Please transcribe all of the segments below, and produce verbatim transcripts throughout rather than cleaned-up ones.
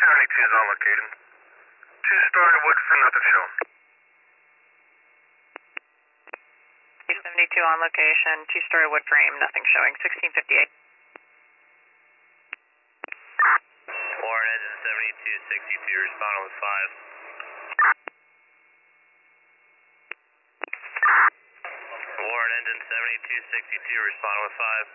seventy-two is on location. Two-story wood frame, nothing shown. two seventy-two on location, two-story wood frame, nothing showing, sixteen fifty-eight. Warren engine seventy-two sixty-two, respond with five. Warren engine seventy-two sixty-two, respond with five.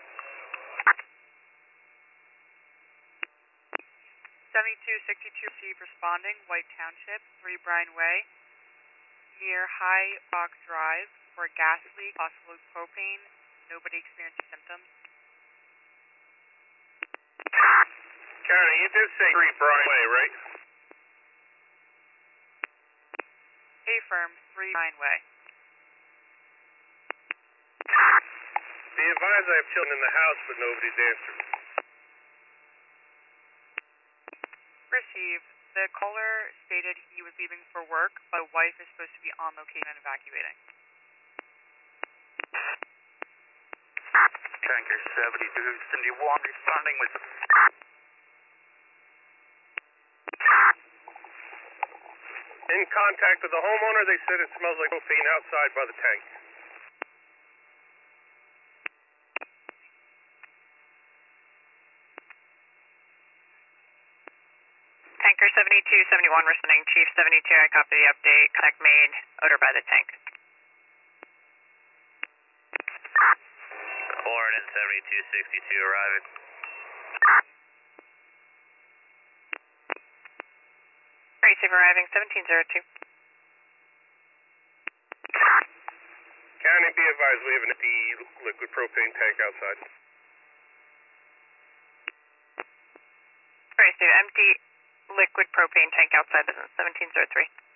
seventy-two sixty-two received responding, White Township, three Bryan Way, near High Box Drive, for a gas leak, possibly propane. Nobody experienced symptoms. County, you did say three Bryan Way, right? A-firm, three Bryan Way. Be advised I have children in the house, but nobody's answered. Received. The caller stated he was leaving for work, but wife is supposed to be on location and evacuating. Tanker seventy-two seventy-one, responding with... In contact with the homeowner, they said it smells like propane outside by the tank. Tanker seventy-two seventy-one responding, Chief seventy-two, I copy the update, contact made, odor by the tank. Warren engine seventy-two sixty-two arriving. Receive arriving, seventeen oh two. County, be advised we have an empty liquid propane tank outside. Receive empty liquid propane tank outside business, seventeen oh three.